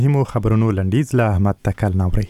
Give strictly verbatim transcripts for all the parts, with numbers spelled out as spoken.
مهمو خبرونو لنډیز له احمد تکل ناوري.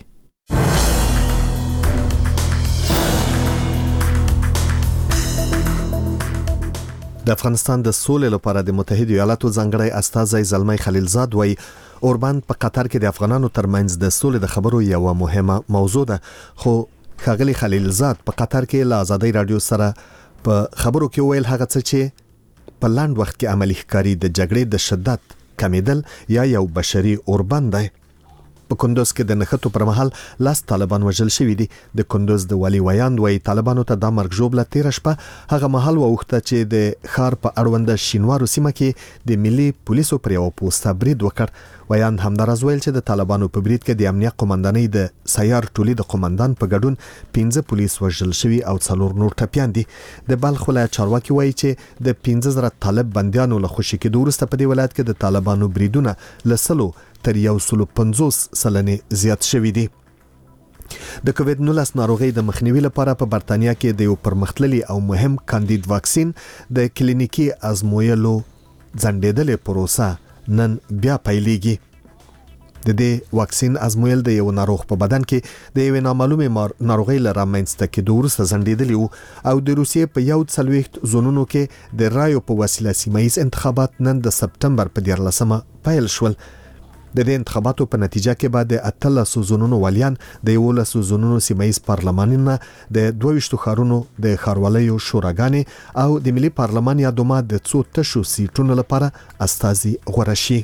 د افغانستان د سولې لپاره د متحده ایالاتو ځانګړی استازی زلمی خلیلزاد وایي اوربند په قطر کې د افغانانو ترمنځ د سولې د خبرو یو مهمه موضوع ده، خو ښاغلی خلیلزاد په قطر کې له آزادۍ رادیو سره په خبرو کې ویل هغه څه چې په لاند وخت کې عملی ښکاری د جګړې د شدت کمیدل یا یو بشري اوربند دی. په کندوز کې د نښتو پر مهال لاس طالبان وژل شوي دي. د کندوز د والي ویاند وایي طالبانو ته د مرګ ژوبله تیره شپه هغه مهال وغوښته چې د ښار په اړونده شینوارو سیمه کې د ملي پولیسو پر یو پوسټه برید وکړ. ویاند همداراز ویل چې د طالبانو په برید کې د امنیت قومندانۍ د سیار ټولي د قومندان په ګډون پنځه پولیس وژل شوي او څلور نور ټپیان دي. د بلخ ولایت چارواکي وایي چې د پنځه زره طالب بندیانو له خوشي کېدو وروسته په دې ولایت کې د طالبانو بریدونه له سلو تر یو سلو پنځوس سلنې زیات شوي دي. د کووید نولس ناروغۍ د مخنیوي لپاره په برتانیا کې د یو پرمختللي او مهم کاندید واکسین د کلینیکي ازمویلو ځنډېدلې پروسه نن بیا پیلېږي. د دې واکسین ازمویل د یو ناروغ په بدن کې د یو نامعلومه ناروغۍ لپاره منځته کېدو وروسته ځنډېدلی وو او د روسیې په یو څلوېښت زونونو کې د رایو په وسیله سیمه ییز انتخابات نن د سپتمبر په دیارلسمه پیل شول. د دې انتخاباتو په نتیجه کې بعد د اتلسو زونونو والیان د یولسو زونونو سیمه ییز پارلمانونه د دوه ښارونو د ښاروالۍ شوراګانې او د ملي پارلمان یا دوما د څو تشو سیټونو لپاره استازي غوره شي.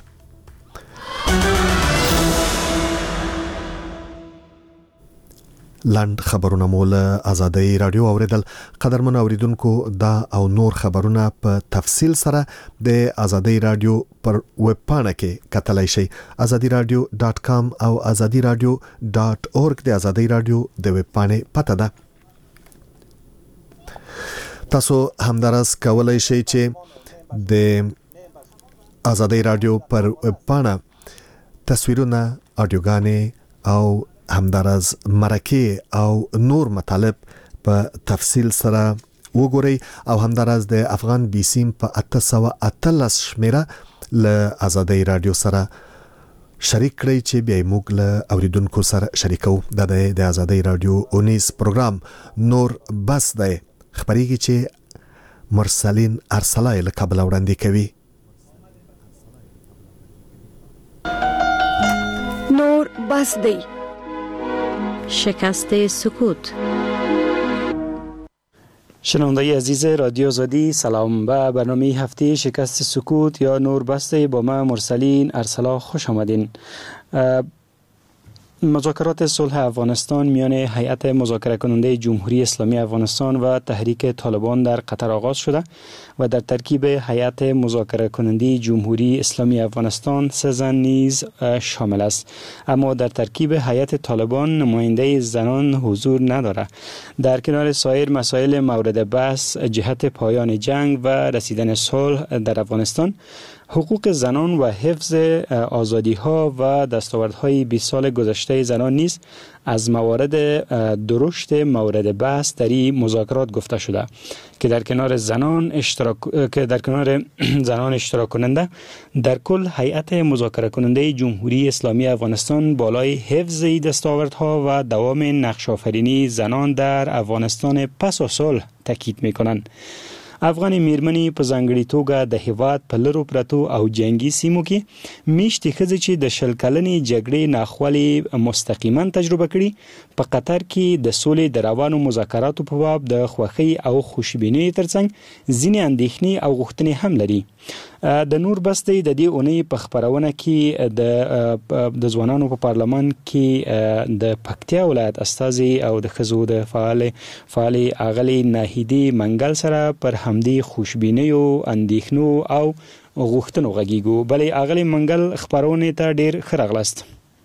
لاند خبرونه مول آزادۍ رادیو اوریدل. قدرمن اوریدونکو دا او نور خبرونه په تفصیل سره د آزادۍ رادیو پر ویب پاڼه کې کتلای شئ. آزادۍ رادیو ډاټ کام او آزادۍ رادیو ډاټ اورګ د آزادۍ رادیو د ویب پاڼې پته ده. تاسو همدارس کولای شئ چې د آزادۍ رادیو پر ویب پاڼه تصویرونه، اډیوګانې او همدارز مرکه او نور مطالب په تفصیل سره وګورئ او همدارز د افغان بیسیم په اته سوه اتلس شمیره له آزادۍ رادیو سره شریک کړئ چې بیا موږ له اوریدونکو سره شریکو. دا د آزادۍ رادیو اونیس پروګرام نور بس دی خبرېږي چې مرسلین ارسلای له کابل وړاندې کوي. نور بس دی شکست سکوت. شنوندگی عزیز رادیو آزادی سلام. به برنامه هفته شکست سکوت یا نور بسته با من مرسلین ارسلا خوش آمدین. مذاکرات صلح افغانستان میان هیئت مذاکره کننده جمهوری اسلامی افغانستان و تحریک طالبان در قطر آغاز شده و در ترکیب هیئت مذاکره کننده جمهوری اسلامی افغانستان سه زن نیز شامل است، اما در ترکیب هیئت طالبان نماینده زنان حضور ندارد. در کنار سایر مسائل مورد بحث جهت پایان جنگ و رسیدن صلح در افغانستان، حقوق زنان و حفظ آزادی ها و دستاوردهای بیست سال گذشته زنان نیز از موارد درشت مورد بحث در این مذاکرات گفته شده که در کنار زنان اشتراک که در کنار زنان اشتراک کننده در کل هیئت مذاکره کننده جمهوری اسلامی افغانستان بالای حفظ دستاوردها و دوام نقش آفرینی زنان در افغانستان پس از صلح تاکید می‌کنند. افغان میرمنې په ځانګړي توګه د هیواد په لرو پرتو او جنگي سیمو کې میشتې ښځې چې د شل کلنې جګړې ناخوالې مستقیما تجربه کړي په قطر کې د سولې د روانو مذاکراتو په باب د خوښۍ او خوشبینۍ ترڅنګ ځینې اندېښنې او غوښتنې هم لري. د نور بستې د دې اونۍ په خبرونه کې د د ځوانانو په پارلمان کې د پکتیا ولایت استازي او د ښځو د فعال فعال اغلي ناهیدي منګل سره پر همدې خوشبینۍ او اندېښنو او غوښتنو غږیږو. بلې اغلي منګل خبرونه ته ډیر ښه راغلاست.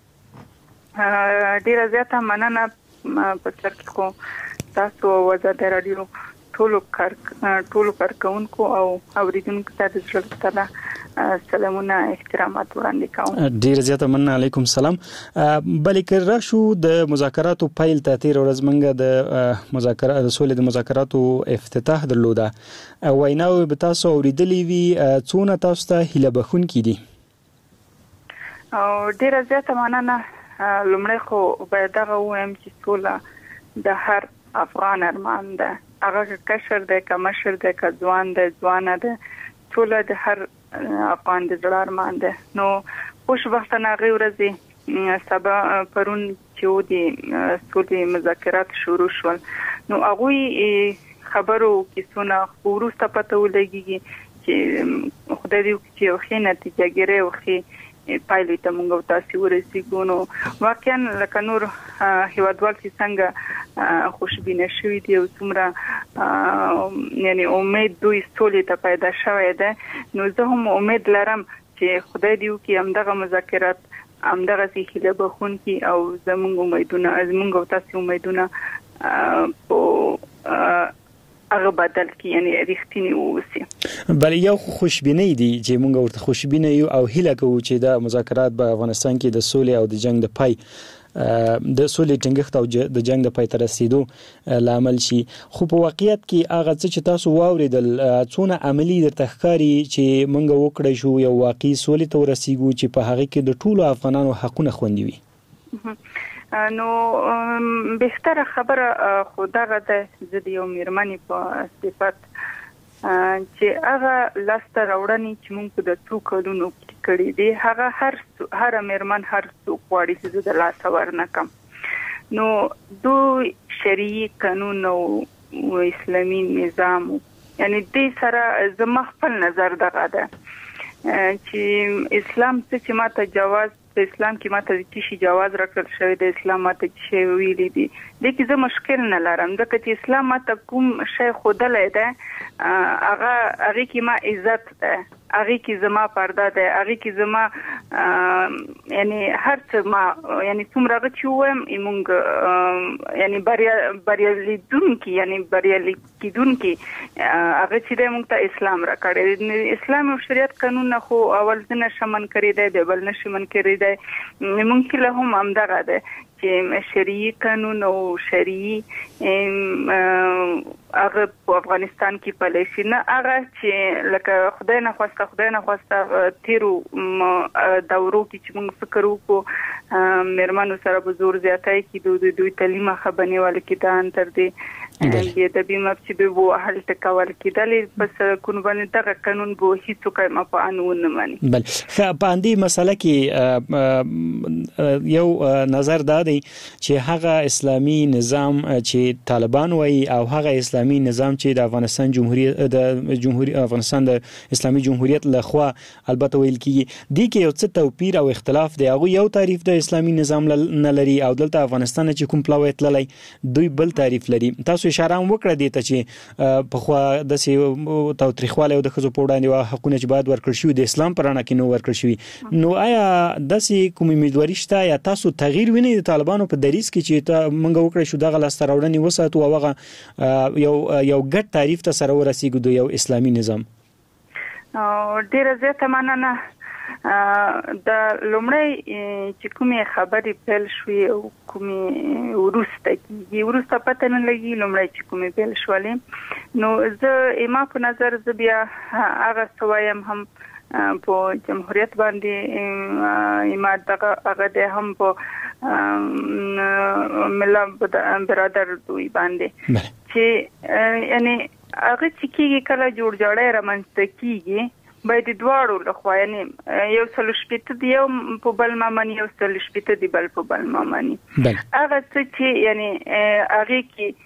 ډیر زیاته مننه په سر کې کو تاسو وزارت رادیو ټولو کار ټولو کارکونکو او اوریدونکو ته د زړه تعالی سلامونه احترامات وړاندې کوم. ډیر زیاته مننه. علیکم سلام. بلې که راشو د مذاکراتو پیل ته تیر ورځ منګه د مذاکرات د سولې د مذاکراتو افتتاح درلوده. ویناوې به تاسو اوریدلې وي، څونه تاسو ته هیله بخون کیدي؟ او ډیره زیاته مننه. لومړی خو باید دغه ووایم چې سوله د هر افغان ارمان ده، هغه کشر دی که مشر دی که ځوان دی ځوانه ده، سوله د هر افغان د زړه ارمان ده. نو خوشبختانه هغې ورځې سبا پرون چې و د سولې مذاکرات شروع شول، نو هغوی خبرو کیسونه وروسته پته ولګېږي چې خدای دې وکړي چې یو ښې نتیجه ګیرۍ او ښې پایلې ته موږ او تاسې ورسېږو. نو واقعا لکه نور هیوادوال چې څنګه خوشبینه شوي دي او څومره یعنی امید دوی سولې ته پیدا شوی ده، نو زه هم امید لرم چې خدای دې وکړي همدغه مذاکرات همدغسې هیله بخونکي او زموږ امیدونه زموږ او تاسې امیدونه په هغه بدل کی یعنی رښتینی اوسي. بل یو خوشبینی دی چې موږ ورته خوشبینه یو او هیله کوو چې د مذاکرات په افغانستان کې د سولې او د جنگ د پای د سولې ټینګښت او د جنگ د پای ته رسیدو لامل شي. خو په واقعیت کې هغه څه چې تاسو واوریدل څونه عملی درته ښکاري چې موږ وکړی شو یو واقعي سولې ته ورسیږو چې په هغه کې د ټولو افغانانو حقونه خوندي وي؟ نو بهتره خبره خو دغه ده، زه د یو میرمنې په صفت چې هغه لاسته راوړنې چې موږ په د څو کلونو کې کړي دي هغه هر هر میرمن هر څوک غواړي چې زه د لاسه ورنکم. نو دوی شرعي قانون او اسلامي نظام یعنی دې سره زما خپل نظر دغه ده چې اسلام څه چې ماته جواز په اسلام کې ماته د شي جواز راکړل شوی د اسلام ماته شی ویلي دي، لیکن زه مشکل نه لرم ځکه چې اسلام ماته کوم شی ښودلی دی هغه هغې کې ما عزت ده، هغې کې زما پرده ده، هغې کې زما یعنی هر څه ما یعنی څومره هغه چې ووایم موږ یعنی بریالیدونکي یعنی بریالي کیدونکي هغه چې دی موږ ته اسلام راکړی. اسلام او شریعت قانون خو اول زه نشم منکرېدی بیا بل نشي منکرېدی، ممکن له هم همدغه ده چې شرعي قانون او شرعي هغه په افغانستان کې پلی شي، نه هغه چې لکه خدای نخواسته خدای نخواسته تیرو دورو کې چې موږ فکر وکړو میرمنو سره به زور زیاتی کېدو، د دوی تعلیم ښه بنیواله کېده انتر دی بې ادبي مفسي به وهل ټکول کېدلې په سړکونو باندې دغه قانون به هېڅوک مفعن ونه مني. بل ښه په همدې مسله کې یو نظر دا دی چې هغه اسلامي نظام چې طالبان وایي او هغه اسلامي نظام چې د افغانستان جمهوریت د جمهوریت افغانستان د اسلامي جمهوریت لخوا البته ویل کېږي دي کې یو څه توپیر او اختلاف دی. هغوی یو تعریف د اسلامي نظام نه لري او دلته افغانستان چې کوم پلاوی تللی دوی بل تعریف لري. تاسو اشاره هم وکړه دې ته چې پخوا داسې تاوتریخوالی او د ښځو په وړاندې حقونه چې باید ورکړل شوي د اسلام په رڼا کې نه ورکړل شوي، نو آیا داسې کوم امیدواري شته یا تاسو تغییر وینئ د طالبانو په دریځ کې چې موږ وکړی شو دغه لاسته راوړنې وساتو او هغه یو یو ګډ تعریف ته سره ورسیږو د یو اسلامي نظام؟ ډېره زیاته مننه. د لومړی چې کومې خبرې پیل شوې او کومې وروسته کېږي وروسته پته نه لګي، لومړی چې کومې پیل شولې نو زه ما په نظر زه بیا هغه څه وایم هم په جمهوریت باندې ما دغه هغه دی هم په ملا برادر دوی باندې چې یعنی هغه چې کېږي کله جوړ جاړی رامنځته کېږي باید دواړو لخوا یعنی یو سل شپېته دی یو په بل مامني یو سل شپېته دی بل په بل مامني هغه څه چې یعنی هغې کې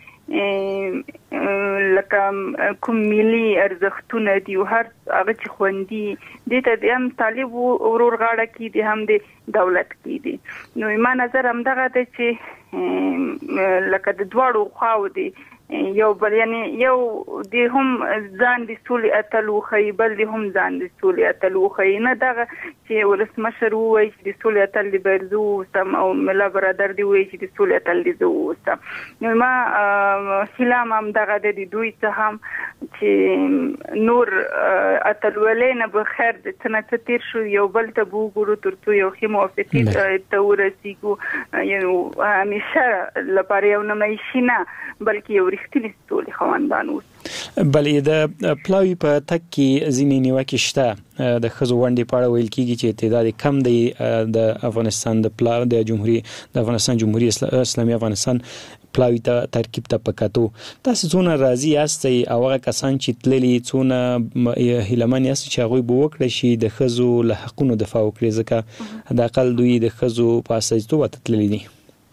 لکه کوم ملي ارزښتونه دي او هر هغه چې خوندي دې ته د هم طالب ورور غاړه کې دي هم د دولت کې دي. نو ما نظر همدغه دی چې لکه د دواړو خواو دي یو بل یعنی یو دی هم ځان د سولې اتل وښیي بل دی هم ځان د سولې اتل وښیي، نه دغه چې ولسمشر ووایي چې د سولې اتل دی باید زه واوسم او ملا برادر دی ووایي چې د سولې اتل دی زه واوسم. نو ما هیله هم همدغه دی د دوی څه هم چې نور اتلولۍ نه به خیر د څه نه څه تېر شو یو بل ته به وګورو تر څو یو ښې موافقې ته ورسېږو، یعنې همیشه لپاره یو نمایشي نه بلکې یو رښتینی سولې خواندان اوسو. بلې د پلاوی په تک کې ځینې نیوکې شته د ښځو ونډې په اړه ویل کېږي چې تعداد کم دی د افغانستان د پلاو د جمهوریت د افغانستان جمهوریت اسلامي افغانستان پلاوی ته ترکیب ته پکاتو. تاسو څونه راضي یاستئ او هغه کسان چې تللي څونه هیلمن یاست چې هغوی به وکړی شي د ښځو له حقونو دفاع وکړي ځکه حداقل دوی د ښځو په استازیتوب ورته تللي دي؟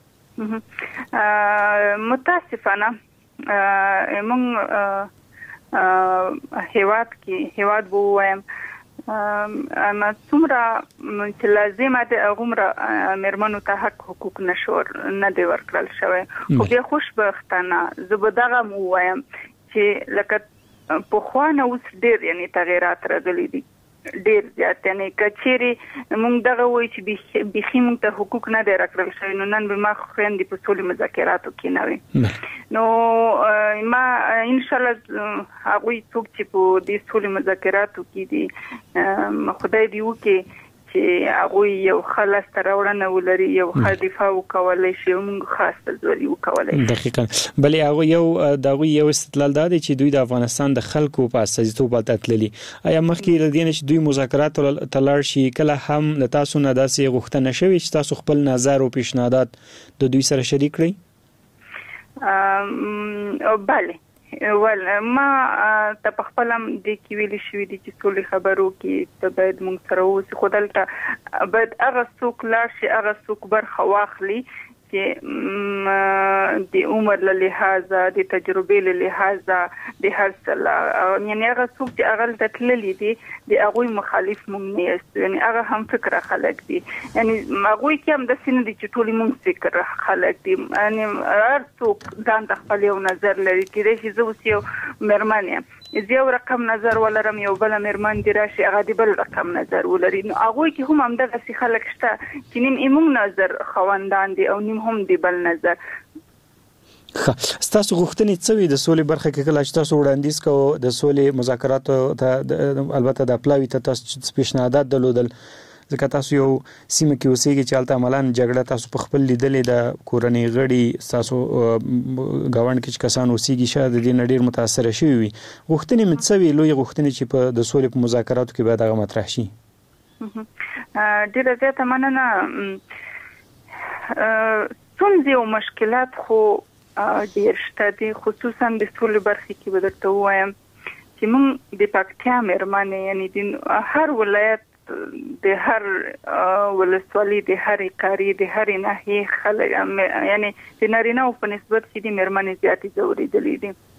متاسفانه موږ هیواد کې هیواد بو وایم اما څومره چې لازمه ده هغومره مېرمنو ته حق حقوق نشور نه دی ورکړل شوی. خو بیا خوشبختانه زه به دغه مو وایم چې لکه پخوا نه اوس ډېر یعنی تغیرات راغلي دي ډېر زیات. یعنی کچېرې موږ دغه وایي چې بیخي موږ ته حقوق نه دی راکړل شوی نو نن به ما خویندې په سولې مذاکراتو کې نه وي. نو ما انشاءالله هغوی څوک چې په دې سولې مذاکراتو کې دي خدای دې وکړي چې هغوی یو ښه لاسته راوړنه ولري یو ښه دفاع وکولی شي او موږ ښه استازولي وکولی شي. دقیقا. بلې هغوی یو د هغوی یو استدلال دا دی چې دوی د افغانستان د خلکو په استازیتوب هلته تللي. آیا مخکې له دې نه چې دوی مذاکراتو ته لاړ شي کله هم له تاسو نه داسې غوښتنه شوې چې تاسو خپل نظر او پیشنهادات د دوی سره شریک کړئ؟ بله ول ما ته په خپل هم د کې ویلي شوي دي چې ټولې خبرو کې ته باید موږ سره اوسې خو دلته باید هغه څوک لاړ شي هغه څوک برخه واخلي چې د عمر له لحاظه د تجربې له لحاظه د هر څه یعنی هغه څوک چې هغه ته تللي دي د هغوی مخالف موږ نه یاستو. یعنی هغه هم فکره خلک دي یعنی هغوی کې هم داسې نه دي چې ټولې موږ فکره خلک دي. یعنی هر څوک ځان ته خپل یو نظر لري. کېدای شي زه اوس یو مېرمن یم زه یو رقم نظر ولرم یو بله مېرمن دې راشي هغه د بل رقم نظر ولري. نو هغوی کې هم همدغسې خلک شته چې نیم یې موږ نظر خاوندان دي او نیم هم د بل نظر. ستاسو غوښتنې څه وي د سولې برخه کې کله چې تاسو وړاندیز کوو د سولې مذاکراتو ته البته د پلاوي ته تاسو پیشنهادات درلودل ځکه تاسو یو سیمه کې اوسېږئ چې هلته عملاً جګړه تاسو په خپل لیدلې د کورنۍ غړي ستاسو ګاونډ کې چې کسان اوسېږي شاید د دې نه ډېر متاثره شوي وي. غوښتنې مې څه وي لویې غوښتنې چې په د سولې په مذاکراتو کې باید هغه مطرح شي؟ ډېره زیاته مننه. ستونزې او مشکلات خو ډېر شته دي خصوصا د سولې برخې کې به درته ووایم چې موږ د پکتیا مېرمنې یعنی د هر ولایت د هر ولسوالۍ د هرې قریې د هرې ناحیې خلک یعنی د نارینه‌و په نسبت چې د مېرمنې زیاتې ځورېدلې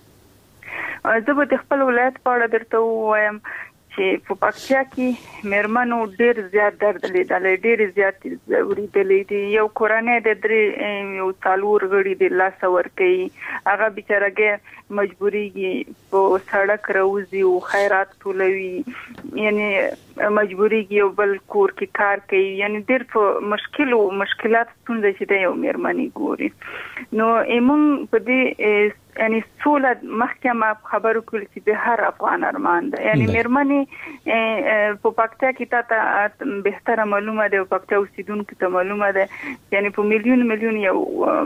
دي. زه به د خپل ولایت په اړه درته ووایم چې په پکتیا کې مېرمنو ډېر زیات درد لیدلی ډېرې زیاتې ځورېدلې دي. یو کورنۍ د درې یو څلور غړي د لاسه ورکوي هغه بیچارهګۍ مجبوریږي په سړک راوځي او خیرات ټولوي یعنی مجبوریږي یو بل کور کې کار کوي یعنی ډېر په مشکل او مشکلات ستونزه چې د یو مېرمنې ګوري. نو موږ په دې یعنی سوله مخکې ما خبرو کړل چې د هر افغان ارمان ده. یعنی مېرمنې په پکتیا کې تا ته بهتره معلومه ده او پکتیا اوسېدونکو ته معلومه ده یعنی په میلیون میلیون یو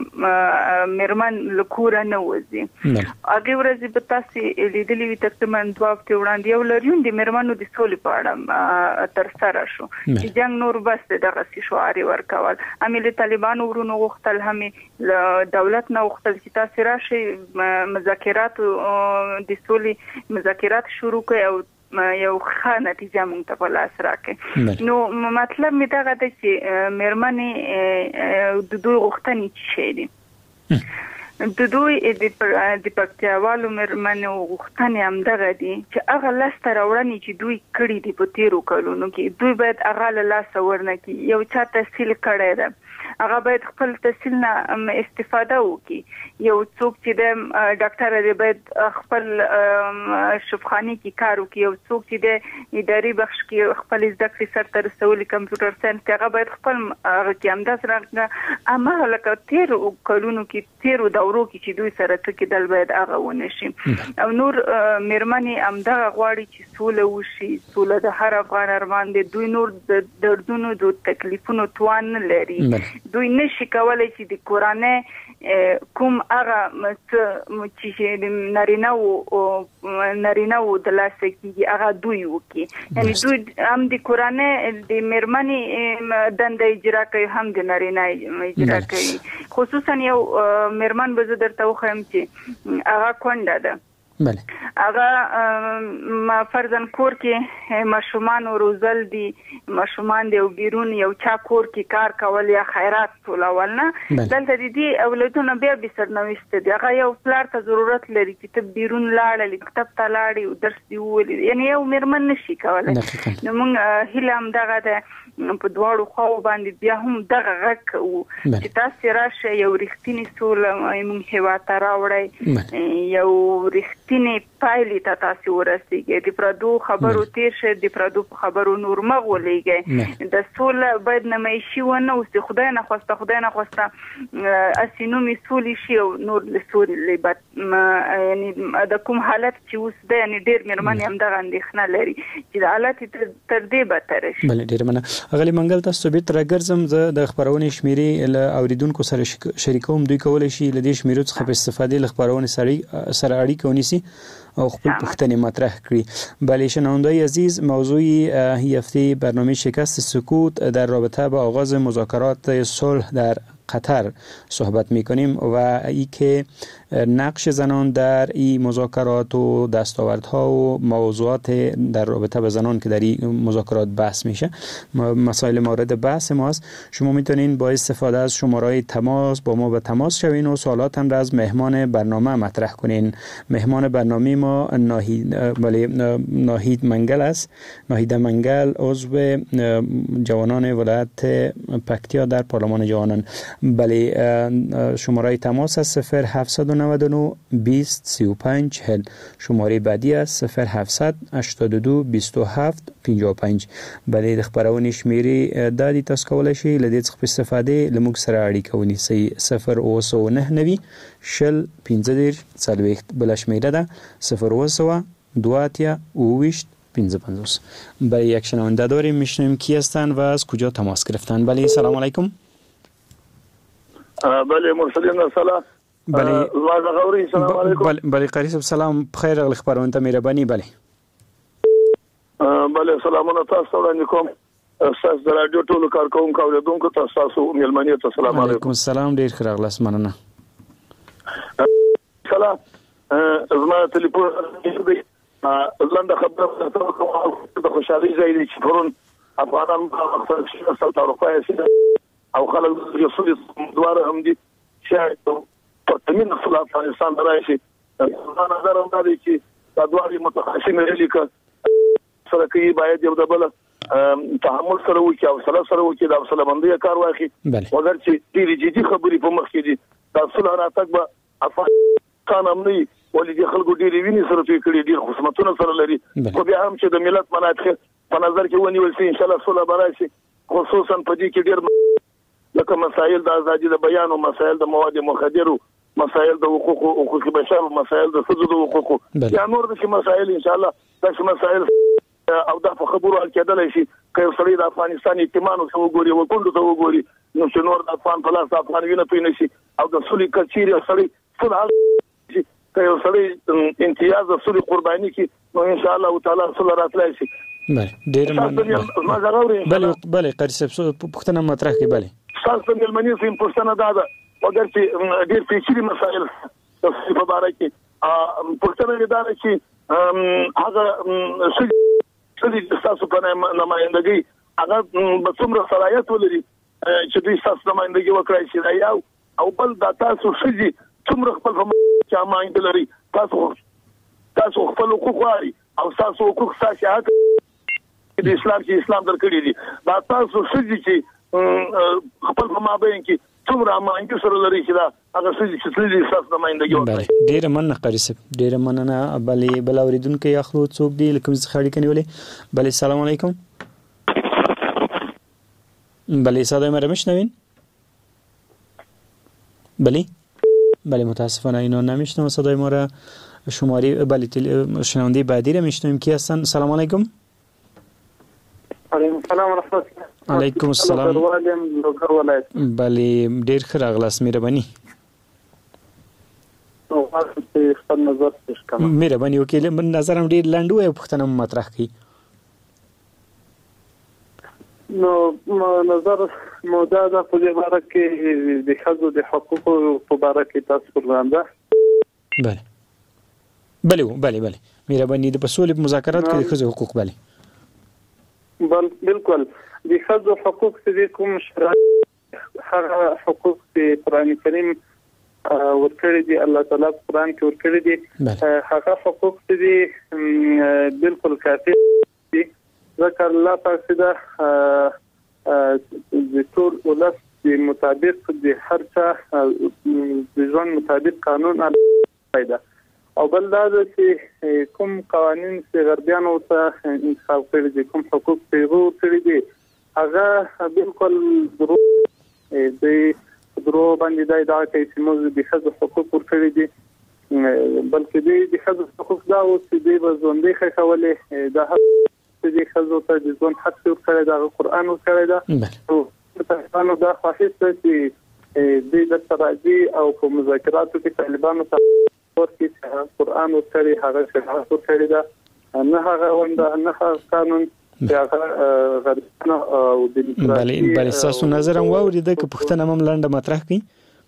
مېرمن له کوره نه وځي. هغې ورځې به تاسې لیدلي وي تقریبا دوه هفتې وړاندې یو لاریون د مېرمنو د سولې په اړه ترسره شو چې جنګ نور بس دی دغسې شعار یې ورکول. همې له طالبانو ورونو غوښتل همې له دولت نه غوښتل چې تاسې راشئ مذاکرات د سولې مذاکرات شروع کړئ او یو ښه نتیجه موږ ته په لاس راکړي. نو مطلب مې دغه دی چې مېرمنې د دوی غوښتنې څه شی دي د دوی د پکتیاوالو مېرمنو غوښتنې همدغه دي چې هغه لاسته راوړنې چې دوی کړي دي په تېرو کلونو کې دوی باید هغه له لاسه ورنه کړي. یو چا تحصیل کړی ده هغه باید خپل تحصیل نه استفاده وکړي. یو څوک چې د ډاکټر دی باید خپل شفاخانه کې کار وکړي. یو څوک چې د اداري بخش کې خپل زده کړې سرته رسولي کمپیوټر ساینس هغه باید خپل هغه کې همداسې راغله هماغه لکه تېرو کلونو کې تېرو دورو کې چې دوی سره څه کېدل باید هغه ونه شي. او نور مېرمنې همدغه غواړي چې سوله وشي. سوله د هر افغان ارمان دی. دوی نور د دردونو د تکلیفونو توان نه لري دوی نشي کولای چې د کورانه کوم هغه چې نارینه او نارینه او د لاس کې هغه دوی وکي یعنی دوی هم د کورانه د مرمنې دنده اجرا کوي هم د نارینه اجرا کوي خصوصا یو مرمن به زه درته وخم چې هغه کونډه ده بله هغه ما فرضاً کور کې ماشومان روزل دي ماشومان دی او بیرون یو چا کور کې کار کول یا خیرات ټولول نه دلته د دې اولادونو بیا به سرنوشت دي هغه یو پلار ته ضرورت لري چې ته بیرون لاړ کتاب ته لاړ او درس دی ولې یعنی یو مرمن نشي کولای نو موږ هیله هم دغه ده په دواړو خواو باندې بیا هم دغه غک او چې تاسو راشه یو رښتینی سوله موږ هوا ته راوړی یو رښتینی پایلې ته تاسو ورسیږئ د پردو خبرو تیر شه د پردو خبرو نور مغولېږئ د سوله باید نمایشي ونه اوسي خدای نه خواسته خدای نه خواسته اسینو می سولې شي او نور له سولې بعد یعنی د کوم حالت چې اوس ده یعنی ډېر مېرمنې هم دغه اندېښنه لري چې د حالت تر دې بدتر شي بله ډېره مننه غلی منګل تاسو بیت راګرځم زه د خبرونې شمیرې له اوریدونکو سره شریکوم دوی کولی شي له دې شمیرو څخه په استفادې له خبرونې سره اړیکه ونیسي او خپل پوښتنې مطرح کړي. بله شنونده‌های عزیز موضوع هفته برنامه شکست سکوت در رابطه با آغاز مذاکرات صلح در قطر صحبت میکنیم و ای که نقش زنان در این مذاکرات و دستاوردها و موضوعات در رابطه با زنان که در این مذاکرات بحث میشه مسائل مورد بحث ماست. شما میتونین با استفاده از شماره تماس با ما به تماس شوین و سوالاتم را از مهمان برنامه مطرح کنین. مهمان برنامه ما ناهید بله ناهید منگل است. ناهید منگل عضو جوانان ولایت پکتیا در پارلمان جوانان. بله شماره تماس است صفر هفتصد و نود و نه بیست سی و پنج چهل. شماره بعدی است صفر هفتصد هشتاد و دو بیست و هفت پنجاه و پنج. بله د خبرونې شمیرې دادی تاسو کولای شئ له دې څخه استفاده لموږ سره اړیکه ونیسئ صفر اوه سوه نهه نوي شل پنځه دېرش څلوېښت بله شمیره ده صفر اوه سوه دوه اتیا اوه ویشت پنځه پنځوس. بله یک شنونده داریم میشنویم کی هستند و از کجا تماس گرفتن. بله سلام علیکم. بله مرسلین السلام. بله غوري السلام علیکم. بله بله قاری صاحب سلام بخیر غل خبرونه ته مهرباني. بله بله سلامونه تاسو وړاندې کوم تاسو د رادیو ټولو کارکونکو او لیدونکو تاسو مېلمنې ته سلام علیکم. علیکم السلام ډیر ښه راغلاست مننه. سلام زما ټلیفون دی لنډه خبره ته د خوشحالي ځای دی چې پرون افغانان خپل شخصي تعرفه او خلک د رسول دواره هم دي چې په تمین خپل افغانستان درایشي دا نظر هم دی چې دا دوه متخصصین لیکه سره کوي باید یو د بل تحمل سره وکړي او سره سره وکړي د سلامندۍ کار واخلي وګر چې ډېری جدي خبرې په مخ کې دي دا صلح راتګ به افغانستان هم نه ولې خلکو ډېری ویني سره توی کړي ډېر خصومتونه سره لري خو بیا هم چې د ملت منافع په نظر کې ونیول شي ان شاء الله صلح به راشي خصوصا په دې کې ډېر لکه مسائل د ازادي د بیان او مسائل د مواد مخدرو مسائل د حقوق او حقوق بشر مسائل د ښځو د حقوقو یا نور د مسائل ان شاء الله د مسائل او د خبرو حل کېدلی شي که یو سړی د افغانستان اطمینان څو وګوري او کندو څو وګوري نو چې نور د افغان په لاس افغان وینه پوي نشي او د سولې کچيري سړی څه که یو سړی امتیاز د سولې قرباني کی نو ان شاء الله تعالی سولې راتلای شي. بله ډیر مننه. بله بله قاری صاحب پوښتنه مطرح کړئ. بله تاسو د ملمنې سیم پوښتنه ده وګر چې ډېر پیچلي مسایل تاسو په اړه کې پوښتنه ده چې هغه څه تاسو په نمائندګۍ هغه به څومره صلاحیت ولري چې دوی تاسو نمائندګي وکړي چې دا یو او بل دا تاسو شي څومره خپل چې امانت لري تاسو تاسو خپل حقوق لري او تاسو حقوق تاسو حق د اسلام چې اسلام درکړي دي دا تاسو شي چې خپل په مابین کې څومره امانت سره لري چې دا هغه څه چې د اساس نمائندګي وکړي. ډیر مننه قاری صاحب ډیر مننه. بلې بل اوریدونکو اخلو څوک دی لکه څه خاړي کني ولې. بلې سلام علیکم. بلې صدای ما میشنوین؟ بلې بله متاسفانه اینا نمیشنم صدای ما را. شماره بله شنونده بعدی را میشنویم کی هستن. سلام علیکم. علیکم السلام و رحمت الله. علیکم السلام. بله ډیر ښه راغلاست، مهرباني خپل نظر پیش کوم. مهرباني وکړئ، من نظر هم ډیر لنډ وي او پوښتنه هم مطرح کړئ. نو نظر مودا د په اړه کې د ښځو د حقوقو په اړه کې تاسو پروګرام ده. بله بله بله بله مهرباني د پسولې مذاکرات کې د ښځو حقوق بله بل بالکل د ښځو حقوق چې کوم شرایط هغه حقوق چې قرآن کریم ورکړي دي، الله تعالی قرآن کې ورکړي دي، هغه حقوق چې بالکل کافي دي. ذکر الله پاک دا د ټول ولس د مطابق د هر چا د ژوند مطابق قانون پیدا او بل دا چې کوم قوانين چې غربيانو ته انتخاب کړي دي، کوم حقوق پیغو کړي دي، هغه بالکل درو د درو باندې دا دا چې موږ د ښځو حقوق ورکړي دي، بلکې د ښځو حقوق دا او چې د ژوندۍ خښولې دا چې د ښځو ته د ژوند حق ورکړي دا قرآن ورکړي دا او طالبانو دا خواهش چې د تراجي او په مذاکراتو کې طالبانو ته ورته قرآن ورکړي، هغه شریعت ورکړي دا نه هغه ونده نه هغه قانون هغه غربانو او د بله بله تاسو نظر هم واورید که پوښتنه هم لنډه مطرح کړئ.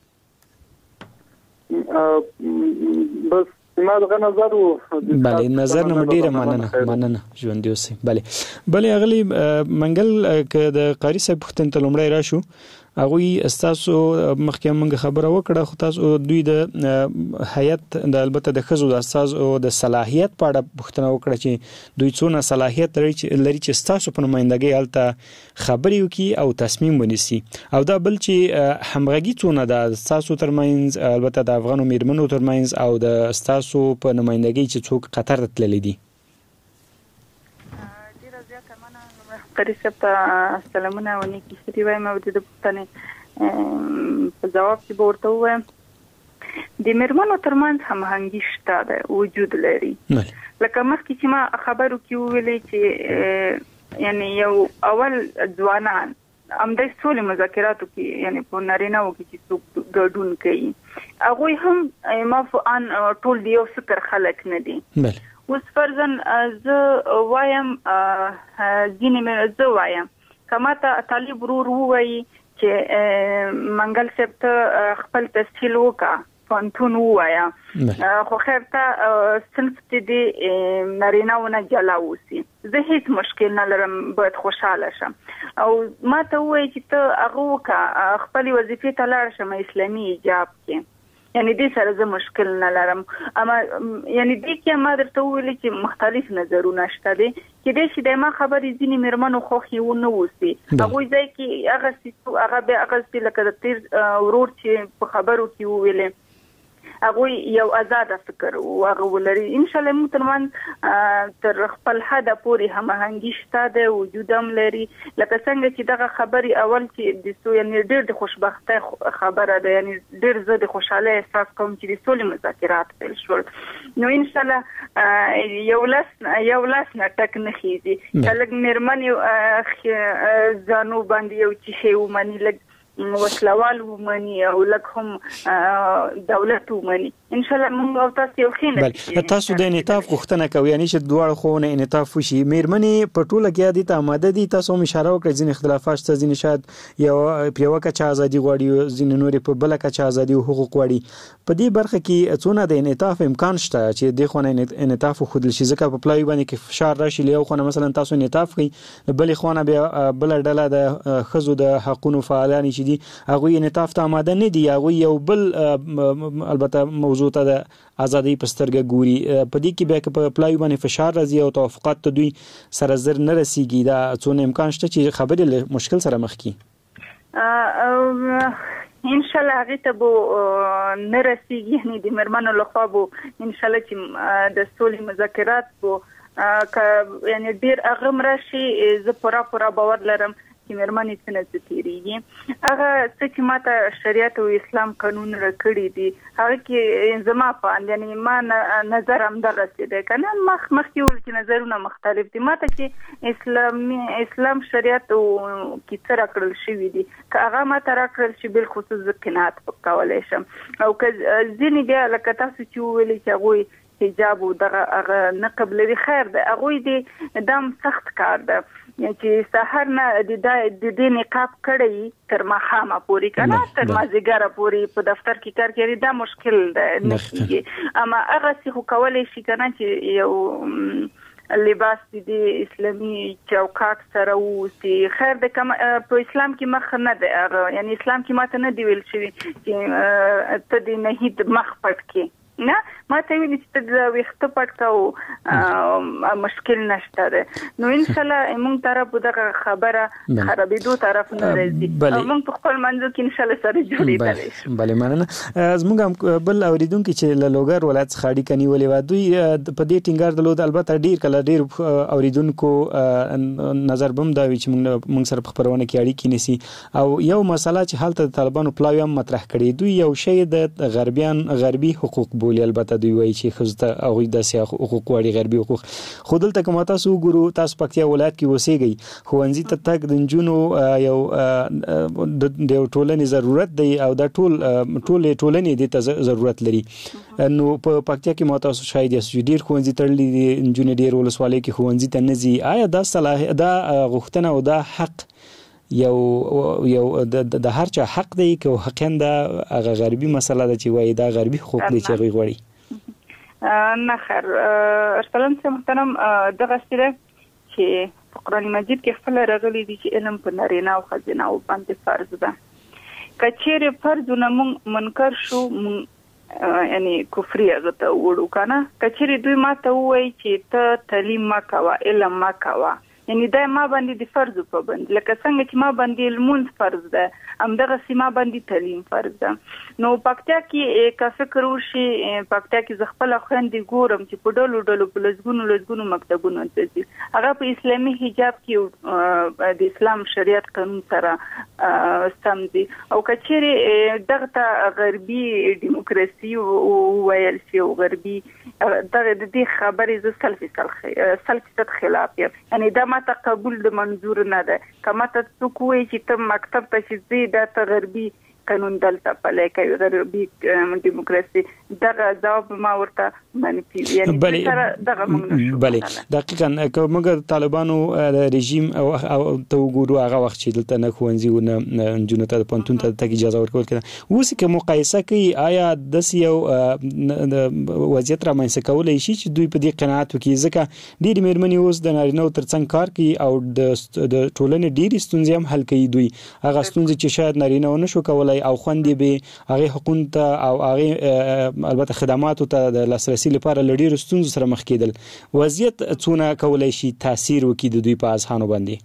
بس ما دغه نظر بله نظر نه ډیره مننه مننه ژوندي اوسئ. بله بله اغلی منګل که د قاری صاحب پوښتنې ته لومړی راشو، هغوی ستاسو مخکې موږ خبره وکړه، خو تاسو دوی د هیئت د البته د ښځو د استازو د صلاحیت په اړه پوښتنه وکړه چې دوی څونه صلاحیت لري چې ستاسو په نمایندګۍ هلته خبرې وکړي او تصمیم ونیسي، او دا بل چې همغږي څونه ده ستاسو ترمنځ، البته د افغانو میرمنو ترمنځ او د ستاسو په نمایندګۍ چې څوک قطر ته تللی دي. قاری صاحب ته سلامونه او نیکی ښې وایم او د پوښتنې په جواب کې به ورته ووایم د میرمنو ترمنځ هماهنګي شته ده، وجود لري. لکه مخکې چې ما خبرو کې وویلې چې یعنی یو اول ځوانان همدې سولې مذاکراتو کې یعنی په نارینه‌وو کې چې څوک ګډون کوي، هغوی هم مفعن ټول د یو فکر خلک نه دي. اوس فرضاً زه وایم ځینې مې زه وایم که ماته طالب ورور ووایي چې منګل صاحب ته خپل تسهیل وکړه، پوهنتون ووایه، خو خیر ته صنف چې د نارینه‌وو نه جلا اوسي، زه هیڅ مشکل نه لرم، باید خوشحاله شم. او ماته ووایي چې ته هغه وکړه، خپلې وظیفې ته لاړ شم اسلامي حجاب کې، یعنی دې سره زه مشکل نه لرم. اما یعنی دې کې ما درته وویل چې مختلف نظرونه شته دي، کېدای شي د ما خبرې ځینې میرمنو خوښې ونه اوسي، هغوی ځای کې هغه څه هغه بیا هغه څه لکه د تیر ورور چې په خبرو کې وویلې هغوی یو آزاده فکر او هغه ولري. انشاءالله موږ ترمنځ تر خپل حده پورې هماهنګي شته ده، وجود هم لري. لکه څنګه چې دغه خبرې اول چې د سو یعنی ډېر د خوشبختۍ خبره ده، یعنی ډېر زه د خوشحالۍ احساس کوم چې د سولې مذاکرات پیل شول. نو انشاءالله یو لاس یو لاس نه ټک نه خیږي، که لږ مېرمنې ځانو باندې یو څه ومني، لږ وسلوال ومني او لږ هم دولت ومني، انشاءالله موږ او تاسو یو ښه نتیجه. تاسو د انعطاف غوښتنه کوئ، یعنی چې دواړو خواوو نه انعطاف وشي. میرمنې په ټوله کې دې ته آماده دي، تاسو هم اشاره وکړئ ځینې اختلافات شته، ځینې شاید یو په یوه کچه ازادي غواړي، ځینې نورې په بله کچه ازادي او حقوق غواړي. په دې برخه کې څونه د انعطاف امکان شته چې دې خوا نه انعطاف وښودل شي؟ ځکه په پلاوي باندې کې فشار راشي، له یو خوا نه مثلا تاسو انعطاف کوئ، له بلې خوا نه بیا بله ډله د ښځو د حقونو فعالان چې دي هغوی انعطاف ته آماده نه دي، هغوی یو بل البته موضوع ته د ازادۍ په سترګه ګوري. په دې کې بیا که په پلاوي باندې فشار راځي او توافقات ته دوی سره زر نه رسیږي، دا څونه امکان شته چې خبرې له مشکل سره مخ کړي؟ انشاءالله هغې ته به نه رسیږي، یعنې د میرمنو لخوا به انشاءالله چې د سولې مذاکرات به که یعنې ډېر هغه هم راشي، زه پوره پوره باور لرم کې مېرمنې څنګه تیریږي هغه څه چې ماته شریعت او اسلام قانون راکړي دي هغه کې زما په اند یعنی ما نظر هم دغه څه دی کنه مخ مخ کې ول چې نظرونه مختلف دي ماته چې اسلامي اسلام شریعت او کې څه راکړل شوی دي که هغه ماته راکړل شي بل خصوص قناعت وکولای شم او که ځینې بیا لکه تاسو چې ویلي چې هغوی حجاب او دغه هغه نه قبلوي خیر ده هغوی د دام سخت کار ده چې سحر نه د دې نقاب کړی تر ماښامه پورې کنه تر مازیګره پورې په دفتر کې کار کوي دا مشکل ده نه اما هغه څه خو کولای شي کنه چې یو لباس د اسلامي چوکاټ سره وسی خیر د کوم په اسلام کې مخ نه ده یعنی اسلام کې ماته نه دی ویل شوی چې ته د نهید مخ پټ کې نه ما ته ویل چې د وخت پټ کاو مشکل نشته ده نو ان شاء الله موږ طرف دغه خبره خرابېدو طرف نه راځي موږ په خپل منځ کې ان شاء الله سره جوړېدل بله مننه زموږ بل اوریدونکو چې له لوګر ولایت څخه اړیکه نیولې و دوی په دې ټینګار درلود البته ډیر کله ډیر اوریدونکو نظر بم دا وی چې موږ سره په خبرونه کې اړیکې نسی او یو مسله چې حالت د طالبانو پلاوی هم مطرح کړي دوی یو شی د غربیان غربي حقوق بولي البته دوی وایي چې خزته هغوی داسې حقوق غواړي غربي حقوق خو دلته که ما تاسو وګورو تاسو پکتیا ولایت کې اوسېږئ ښوونځي ته تګ د نجونو یو د یو ټولنې ضرورت دی او دا ټول ټولې ټولنې دې ته ضرورت لري نو په پکتیا کې ما تاسو شاید یاست چې ډېر ښوونځي تړلي دي نجونې ډېر ولسوالیو کې ښوونځي ته نه ځي آیا دا صلاح دا غوښتنه او دا حق یو یو د هر چا حق دی که حقیقا دا هغه غربي مسله ده چې وایي دا غربي حقوق دی چې هغوی غواړي نه خیر ارسلان صاحب محترم دغه څه ده چې په قرآن مجید کې خپل راغلي دي چې علم په نارینه او ښځینه او باندې فرض ده که چیرې فرضونه مونږ منکر شو یعنی کفري هغه ته وړو کنه که چیرې دوی ما ته ووایي چې ته تعلیم ما کوه علم ما کوه یعنی دا ما باندې د فرض په بند لکه څنګه چې ما باندې لمونځ فرض ده همدغه سیمه باندې تعلیم فرض ده نو پکتیا کې کا فکر وشي پکتیا کې ز خپل خويندې ګورم چې په ډولو ډولو په لزګونو لزګونو مکتبونو ته ځي هغه په اسلامي حجاب کې د اسلام شریعت قانون سره سم دي او کچېره دغه ته غربي دیموکراسي ویل شي او غربي دغه د دې خبرې ز سلفي سلفي خلاف یعنی دا ما ته قبول د منظور نه ده کما ته څوک وایي چې ته مکتب ته شې دا ته غربي قانون دلته پلی کوي غربي دیموکراسي دغه جواب ما ورته منفي یعنی دغه موږ بله دقیقاً که موږ طالبانو رژیم او ته وګورو هغه وخت چې دلته نه ښوونځي و نه نجونو ته د پوهنتون ته تګ اجازه ورکول کېده اوس که مقایسه کوي آیا داسې یو وضعیت رامنځته کولی شي چې دوی په دې قناعت وکړي ځکه ډېرې مېرمنې اوس د نارینهو تر څنګ کار کوي او د ټولنې ډېرې ستونزې هم حل کوي دوی هغه ستونزې چې شاید نارینه ونه شو کولی او خوندې به هغه حقوق ته او هغه البته خدماتو ته د لاسرسي لپاره لډیر ستونزو سره مخ کېدل وضعیت څونه کولای شي تاثیر وکړي د دوی په اذهانو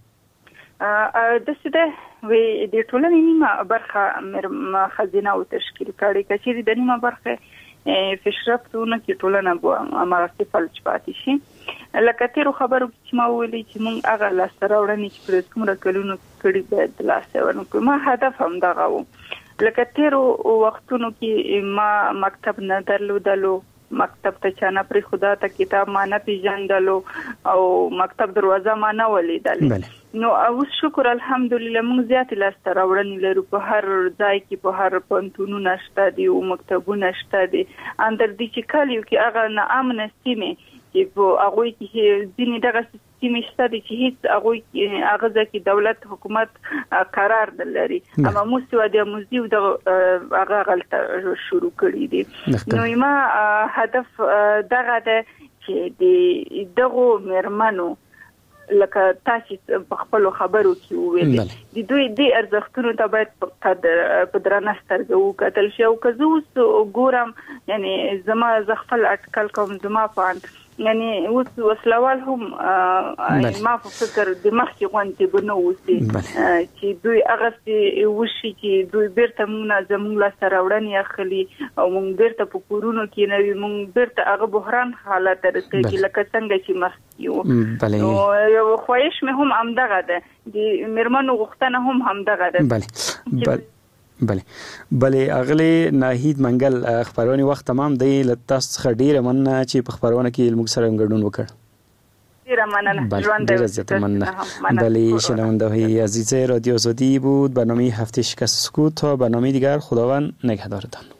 باندې د څه وی د ټولنې نیمه برخه خزینه او تشکیل کړي کچېری د نیمه برخه فشرفتونه کې ټولنه به مراتب فلج پاتې شي لکه تیرو خبرو چې ما ویلي چې مونږ هغه لاسته راوړنې چې پر کومه کلونو کړي باید لاسته ورنکړو ما هدف هم دغه و لکه تیرو وختونو کې ما مکتب نه درلودلو مکتب ته چانه پر خدا ته کتاب ما نه پیژندلو او مکتب دروازه ما نه ولیدلې نو اوس شکر الحمدلله موږ زیات لاسته راوړنې لرو په هر ځای کې په هر پوهنتونونه شته دي او مکتبونه شته دي اندر دې چې کلیو کې هغه نه امن سیمه چې په هغه کې ځینې دغه سیمې شته دي چې هیڅ هغه هغه ځکه دولت حکومت قرار لري اما مستوى د موزیو د هغه غلطه شروع کړی دي نو ما هدف دغه ده چې د دغه مرمنو لکه تاسو په خپل خبرو کې وویل د دوی د ارزښتونو ته باید په قدر په درنه سترګه وکتل شي او که زه اوس ګورم یعنی زما زغفل اټکل کوم زما په یعنی اوس وسلوال هم ما په فکر د مخکې غونډې بنو وسی چې دوی هغه چې وشي چې دوی بیرته موږ زموږ لا سره وړاندې اخلي او موږ بیرته په کورونو کې نوي موږ بیرته هغه بحران حالت درته لکه څنګه چې مخکې وو نو یو خواهش مې هم همدغه ده د مرمنو غوښتنه هم همدغه ده. بله بله بله اغلی ناهید منګل خبرونه وخت تمام دی لتاس څخه ډیره مننه چې په خبرونه کې موږ سره ګډون وکړ. ډیره مننه ژوند ډیره زیاته مننه. بله شنونده های عزیز رادیو آزادی بود برنامه هفته شکست سکوت. تا برنامه دیگر خداوند نگهدارتان.